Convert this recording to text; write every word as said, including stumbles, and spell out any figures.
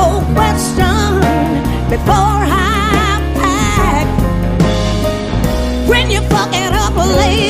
no question before I pack. When you fuck it up late